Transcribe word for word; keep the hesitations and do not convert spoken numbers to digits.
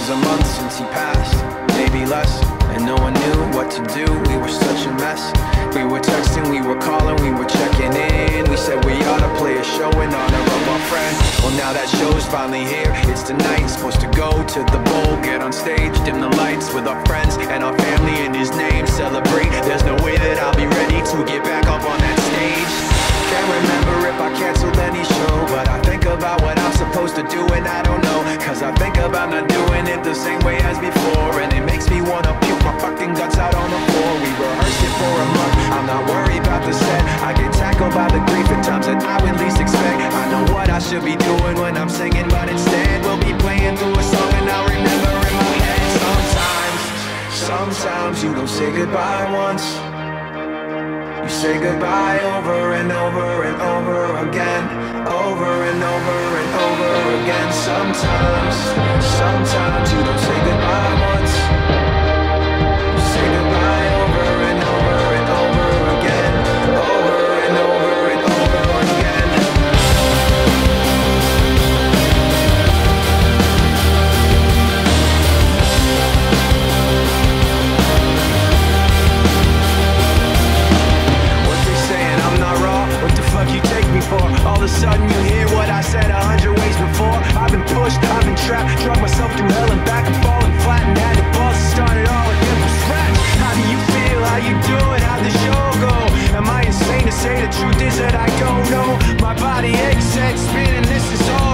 was a month since he passed, maybe less, and no one knew what to do. We were such a mess. We were texting, we were calling, we were checking in. We said we ought to play a show in honor of our friend. Well, now that show's finally here. It's tonight, supposed to go to the bowl, get on stage, dim the lights with our friends and our family in his name. Celebrate, there's no way that I'll be ready to get back up on that stage. Can't remember if I canceled any show, but I think about what I'm supposed to do and I don't know. Cause I think about not doing it the same way as before, and it makes me wanna puke my fucking guts out on the floor. We rehearsed it for a month, I'm not worried about the set. I get tackled by the grief at times that I would least expect. I know what I should be doing when I'm singing, but instead we'll be playing through a song and I'll remember in my head. Sometimes, sometimes you don't say goodbye once, you say goodbye over and over and over again, over and over and over again. Sometimes, sometimes you don't say goodbye once, you say goodbye over and over and over again, over and over and over again. What the fuck you take me for? All of a sudden you hear what I said a hundred ways before. I've been pushed, I've been trapped, drug myself through hell and back and falling flat and had to bust, started all again from scratch. How do you feel? How you doing? How'd the show go? Am I insane to say the truth is that I don't know? My body aches, head spinning, this is all